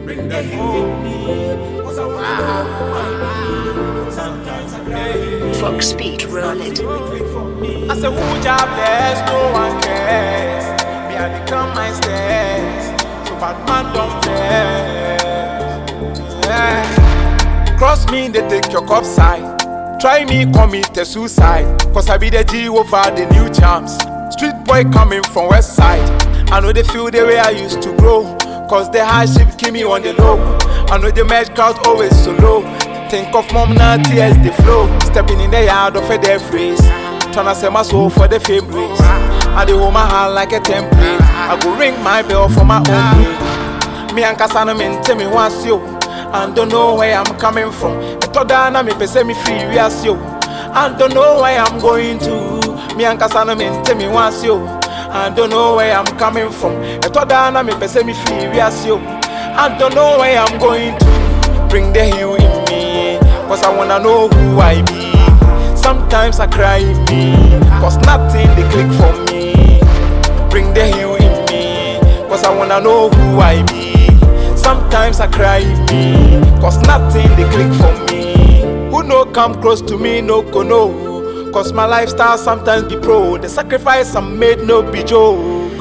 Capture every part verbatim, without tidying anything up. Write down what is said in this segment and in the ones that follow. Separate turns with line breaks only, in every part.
Bring the heat in me, cause I wanna know who I be. Sometimes I cry.
Fox Speed roll it.
I say, who job bless, no one cares. Me, I become my stairs. So bad man don't vex. Yeah. Cross me, they take your cup side. Try me, commit a suicide. Cause I be the G over the new champs. Street boy coming from west side. I know they feel the way I used to grow. Cause the hardship keep me on the low. I know the match crowd always so low. Think of mom now, tears they flow. Stepping in the yard of a death race. Tryna sell my soul for the fame race. I dey hold my hand like a template. I go ring my bell for my own way. Me and Kasana men tell me once yo. And don't know where I'm coming from. I thought that I me pay me free we as yo. And don't know where I'm going to. Me and Kasana men tell me once yo. I don't know where I'm coming from. I thought that I me pay me free we as yo. I don't know where I'm going to. Bring the hue in me, cause I wanna know who I be. Sometimes I cry in me, cause nothing they click for me. Bring the hue in me, cause I wanna know who I be. Sometimes I cry in me, cause nothing they click for me. Who no come close to me, no go know. Cause my lifestyle sometimes be pro. The sacrifice I made no be joke.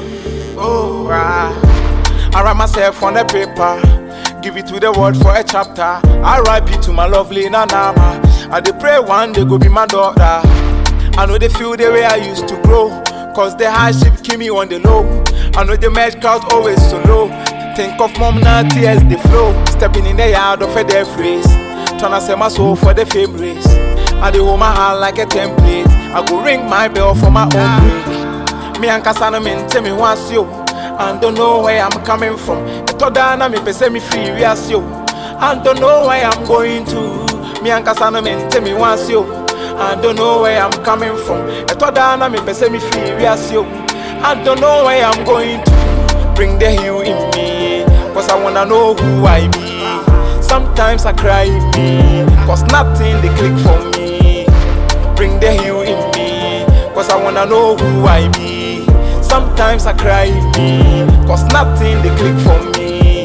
Oh, right. I write myself on the paper, give it to the world for a chapter. I R I P to my lovely Nanama. I dey pray one day go be my daughter. I know they feel the way I used to grow. Cause the hardship keep me on the low. I know the match crowd always so low. Think of mom now, tears they flow. Stepping in the yard of a death race. Tryna sell my soul for the fame race. I dey hold my hand like a template. I go ring my bell for my own way. Me and Kasana men tell me once yo. And don't know where I'm coming from. I thought that I me pay me free we as yo. And don't know where I'm going to. Me and Kasana men tell me once yo. I don't know where I'm coming from. I thought that I me pay me free we as yo. I don't know where I'm going to. Bring the hue in me, cause I wanna know who I be. Sometimes I cry in me, cause nothing they click for me. Bring the hue in me, cause I wanna know who I be. Sometimes I cry in me, cause nothing they click for me.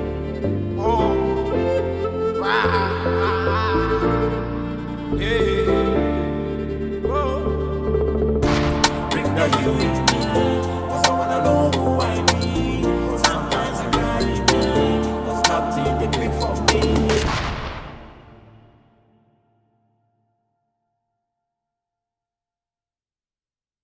Oh, wow. Yeah. Oh.
Bring the hue in me.